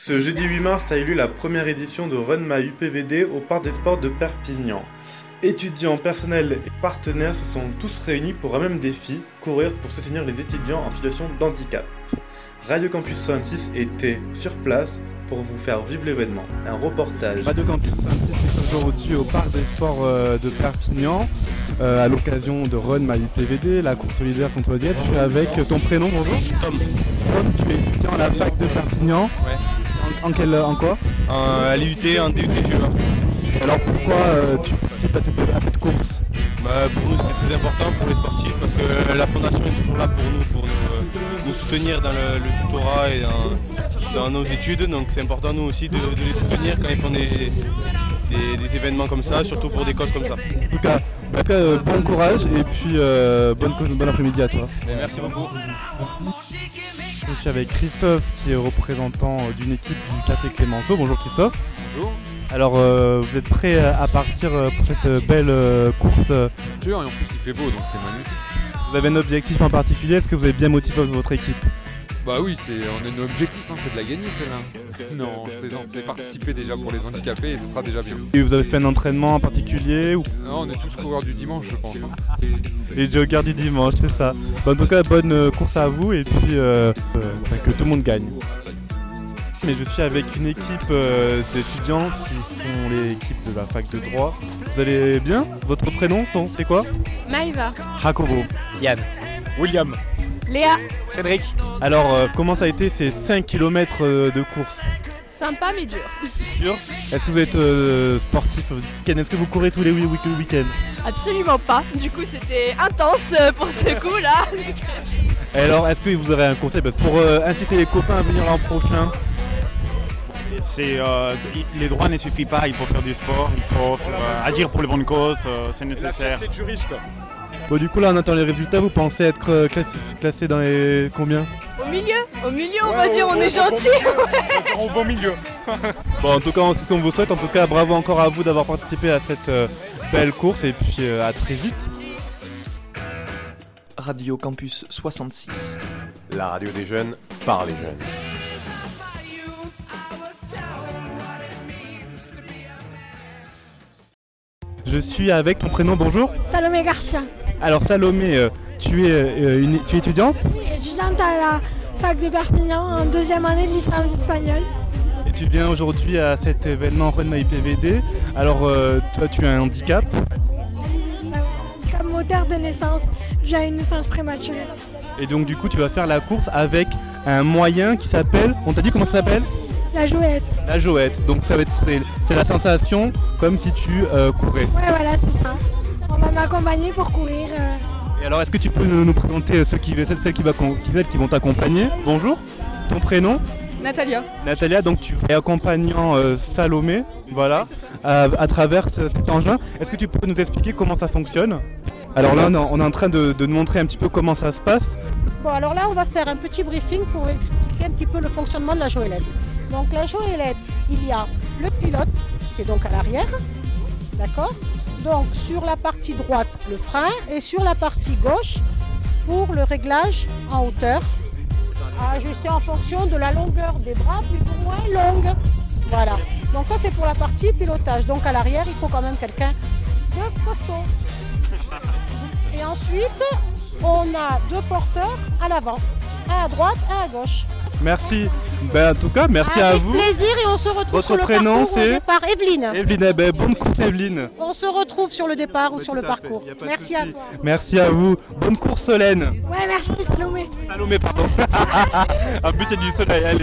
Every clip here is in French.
Ce jeudi 8 mars a eu lieu la première édition de Run My UPVD au Parc des Sports de Perpignan. Étudiants, personnels et partenaires se sont tous réunis pour un même défi, courir pour soutenir les étudiants en situation de handicap. Radio Campus 66 était sur place pour vous faire vivre l'événement. Un reportage. Radio Campus 66 est aujourd'hui au Parc des Sports de Perpignan à l'occasion de Run My UPVD, la course solidaire contre le diabète. Je suis avec ton prénom, bonjour. Tom. Tom, tu es étudiant à la fac de Perpignan. Ouais. En quoi À l'IUT, en DUT GEA. Alors pourquoi tu participes à cette course? Pour nous c'était très important pour les sportifs parce que la fondation est toujours là pour nous soutenir dans le tutorat et dans nos études. Donc c'est important nous aussi de les soutenir quand ils font des événements comme ça, surtout pour des causes comme ça. En tout cas, bon courage et puis bon après-midi à toi. Et merci beaucoup. Je suis avec Christophe qui est représentant d'une équipe du Café Clémenceau. Bonjour Christophe. Bonjour. Alors vous êtes prêt à partir pour cette belle course? Et en plus il fait beau donc c'est magnifique. Vous avez un objectif en particulier? Est-ce que vous avez bien motivé votre équipe? Bah oui, on a un objectif, c'est de la gagner celle-là. Non, je plaisante, c'est participer déjà pour les handicapés et ce sera déjà bien. Et vous avez fait un entraînement en particulier ou... Non, on est tous coureurs du dimanche je pense. Les joggers du dimanche, c'est ça. En tout cas, bonne course à vous et puis que tout le monde gagne. Mais je suis avec une équipe d'étudiants qui sont l'équipe de la fac de droit. Vous allez bien? Votre prénom, c'est quoi? Maïva. Jacobo. Yann. William. Léa. Cédric. Alors, comment ça a été ces 5 km de course? Sympa mais dur. Dur. Est-ce que vous êtes sportif? Est-ce que vous courez tous les week-ends? Absolument pas. Du coup, c'était intense pour ce coup-là. Et alors, est-ce que vous aurez un conseil pour inciter les copains à venir l'an prochain? Les droits ne suffisent pas, il faut faire du sport, il faut agir pour les bonnes causes, c'est nécessaire. Bon, du coup là on attend les résultats, vous pensez être classé dans les combien? Au milieu on va dire, on est gentil. Au bon milieu. Bon, en tout cas c'est ce qu'on vous souhaite, en tout cas bravo encore à vous d'avoir participé à cette belle course et puis à très vite. Radio Campus 66. La radio des jeunes, par les jeunes. Je suis avec ton prénom, bonjour. Salomé Garcia. Alors Salomé, tu es étudiante? Oui, étudiante à la fac de Perpignan en deuxième année de licence espagnole. Et tu viens aujourd'hui à cet événement Run My UPVD. Alors toi tu as un handicap? Handicap moteur de naissance, j'ai une naissance prématurée. Et donc du coup tu vas faire la course avec un moyen qui s'appelle, on t'a dit comment ça s'appelle? La jouette. La jouette, donc ça va être, c'est la sensation comme si tu courais. Ouais voilà c'est ça. On va m'accompagner pour courir. Et alors est-ce que tu peux nous présenter celles qui vont t'accompagner? Bonjour, ton prénom? Natalia. Natalia, donc tu es accompagnant Salomé, voilà, à travers cet engin. Est-ce que tu peux nous expliquer comment ça fonctionne? Alors là on est en train de nous montrer un petit peu comment ça se passe. Bon alors là on va faire un petit briefing pour expliquer un petit peu le fonctionnement de la joëlette. Donc la joëlette, il y a le pilote qui est donc à l'arrière, d'accord? Donc sur la partie droite le frein et sur la partie gauche pour le réglage en hauteur à ajuster en fonction de la longueur des bras plus ou moins longue. Voilà, donc ça c'est pour la partie pilotage. Donc à l'arrière il faut quand même quelqu'un de costaud. Et ensuite on a deux porteurs à l'avant, un à droite, un à gauche. Merci. En tout cas, merci à vous. Avec plaisir et on se retrouve Votre sur le prénom, parcours c'est au départ. Evelyne. Evelyne, bonne course Evelyne. On se retrouve sur le départ ou sur le parcours. Merci à toi. Merci à vous. Bonne course Solène. Ouais merci Salomé. Salomé, pardon. En plus il y a du soleil, allez.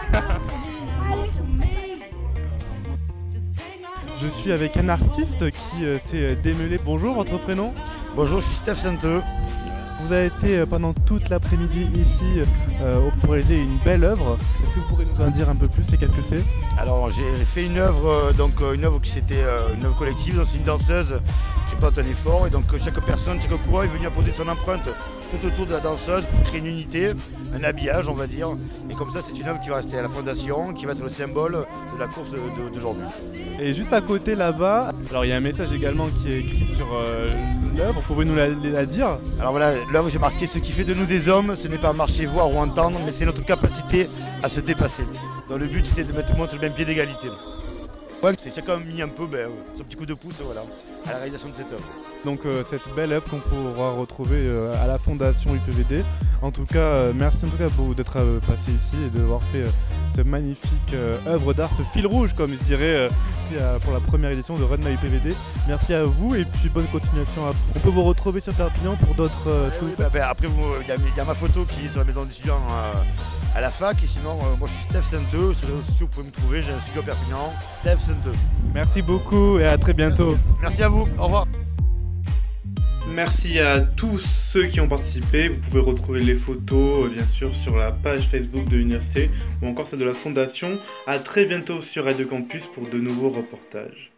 Je suis avec un artiste qui s'est démêlé. Bonjour, votre prénom? Bonjour, je suis Steph Santeux. Vous avez été pendant toute l'après-midi ici pour aider une belle œuvre. Est-ce que vous pourrez nous en dire un peu plus et qu'est-ce que c'est? Alors j'ai fait une œuvre, une œuvre qui c'était une œuvre collective, donc c'est une danseuse qui porte un effort et donc chaque personne, chaque coureur est venu apposer son empreinte tout autour de la danseuse pour créer une unité, un habillage on va dire. Et comme ça c'est une œuvre qui va rester à la fondation, qui va être le symbole de la course d'aujourd'hui. Et juste à côté là-bas, alors il y a un message également qui est écrit sur l'œuvre, pouvez nous la dire? Alors voilà, l'œuvre j'ai marqué ce qui fait de nous des hommes, ce n'est pas marcher, voir ou entendre, mais c'est notre capacité à se dépasser. Donc le but c'était de mettre tout le monde sur le même pied d'égalité. Ouais, c'est chacun mis un peu son petit coup de pouce voilà, à la réalisation de cette œuvre. Donc cette belle œuvre qu'on pourra retrouver à la Fondation UPVD. En tout cas, merci en tout cas d'être passé ici et d'avoir fait cette magnifique œuvre d'art, ce fil rouge comme je dirais pour la première édition de Run My UPVD. Merci à vous et puis bonne continuation. On peut vous retrouver sur Perpignan pour d'autres... Après, il y a ma photo qui est sur la maison d'étudiants à la fac. Et sinon, moi je suis Steph Sainteux. Sur les réseaux sociaux, vous pouvez me trouver. J'ai un studio à Perpignan. Steph Sainteux. Merci beaucoup et à très bientôt. Merci à vous. Au revoir. Merci à tous ceux qui ont participé. Vous pouvez retrouver les photos bien sûr sur la page Facebook de l'université ou encore celle de la Fondation. À très bientôt sur Radio Campus pour de nouveaux reportages.